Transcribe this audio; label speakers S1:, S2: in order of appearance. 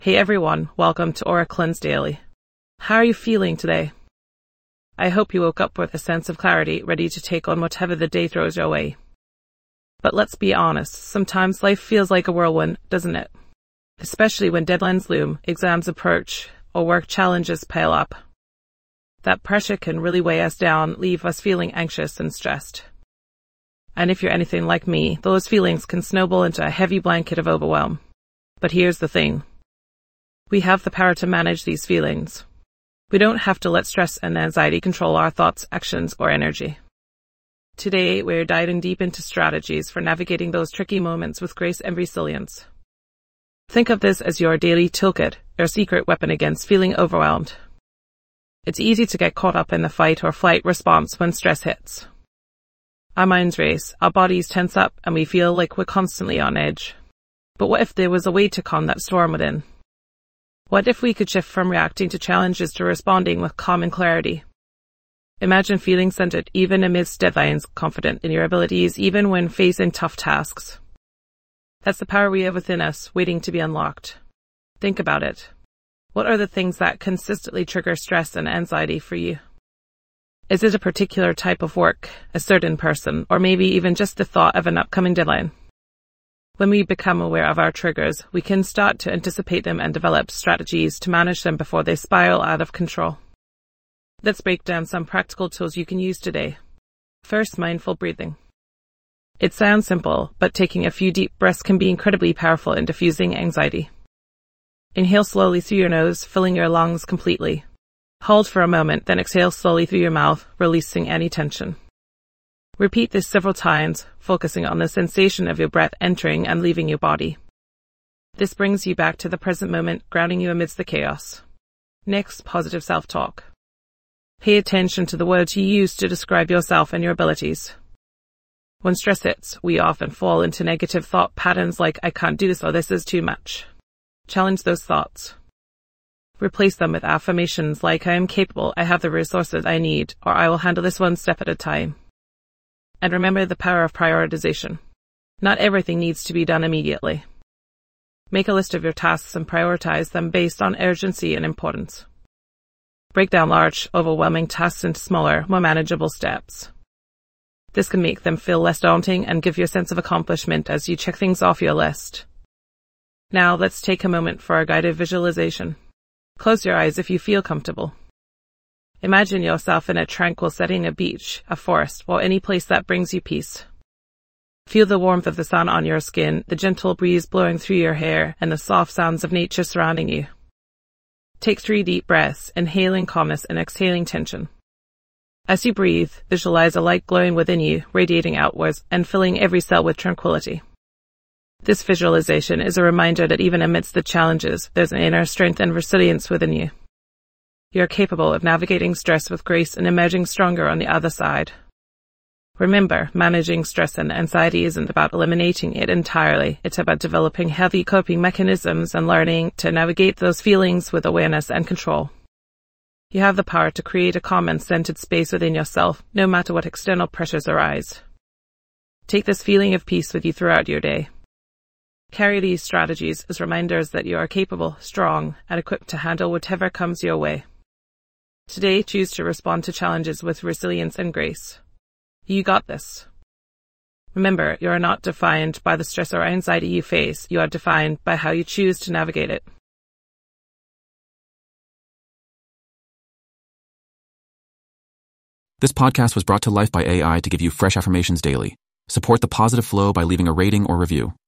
S1: Hey everyone, welcome to Aura Cleanse Daily. How are you feeling today? I hope you woke up with a sense of clarity, ready to take on whatever the day throws your way. But let's be honest, sometimes life feels like a whirlwind, doesn't it? Especially when deadlines loom, exams approach, or work challenges pile up. That pressure can really weigh us down, leave us feeling anxious and stressed. And if you're anything like me, those feelings can snowball into a heavy blanket of overwhelm. But here's the thing. We have the power to manage these feelings. We don't have to let stress and anxiety control our thoughts, actions, or energy. Today, we're diving deep into strategies for navigating those tricky moments with grace and resilience. Think of this as your daily toolkit, your secret weapon against feeling overwhelmed. It's easy to get caught up in the fight or flight response when stress hits. Our minds race, our bodies tense up, and we feel like we're constantly on edge. But what if there was a way to calm that storm within? What if we could shift from reacting to challenges to responding with calm and clarity? Imagine feeling centered even amidst deadlines, confident in your abilities even when facing tough tasks. That's the power we have within us, waiting to be unlocked. Think about it. What are the things that consistently trigger stress and anxiety for you? Is it a particular type of work, a certain person, or maybe even just the thought of an upcoming deadline? When we become aware of our triggers, we can start to anticipate them and develop strategies to manage them before they spiral out of control. Let's break down some practical tools you can use today. First, mindful breathing. It sounds simple, but taking a few deep breaths can be incredibly powerful in diffusing anxiety. Inhale slowly through your nose, filling your lungs completely. Hold for a moment, then exhale slowly through your mouth, releasing any tension. Repeat this several times, focusing on the sensation of your breath entering and leaving your body. This brings you back to the present moment, grounding you amidst the chaos. Next, positive self-talk. Pay attention to the words you use to describe yourself and your abilities. When stress hits, we often fall into negative thought patterns like, I can't do this or this is too much. Challenge those thoughts. Replace them with affirmations like, I am capable, I have the resources I need, or I will handle this one step at a time. And remember the power of prioritization. Not everything needs to be done immediately. Make a list of your tasks and prioritize them based on urgency and importance. Break down large, overwhelming tasks into smaller, more manageable steps. This can make them feel less daunting and give you a sense of accomplishment as you check things off your list. Now let's take a moment for our guided visualization. Close your eyes if you feel comfortable. Imagine yourself in a tranquil setting, a beach, a forest, or any place that brings you peace. Feel the warmth of the sun on your skin, the gentle breeze blowing through your hair, and the soft sounds of nature surrounding you. Take 3 deep breaths, inhaling calmness and exhaling tension. As you breathe, visualize a light glowing within you, radiating outwards and filling every cell with tranquility. This visualization is a reminder that even amidst the challenges, there's an inner strength and resilience within you. You're capable of navigating stress with grace and emerging stronger on the other side. Remember, managing stress and anxiety isn't about eliminating it entirely. It's about developing healthy coping mechanisms and learning to navigate those feelings with awareness and control. You have the power to create a calm and centered space within yourself, no matter what external pressures arise. Take this feeling of peace with you throughout your day. Carry these strategies as reminders that you are capable, strong, and equipped to handle whatever comes your way. Today, choose to respond to challenges with resilience and grace. You got this. Remember, you are not defined by the stress or anxiety you face. You are defined by how you choose to navigate it.
S2: This podcast was brought to life by AI to give you fresh affirmations daily. Support the positive flow by leaving a rating or review.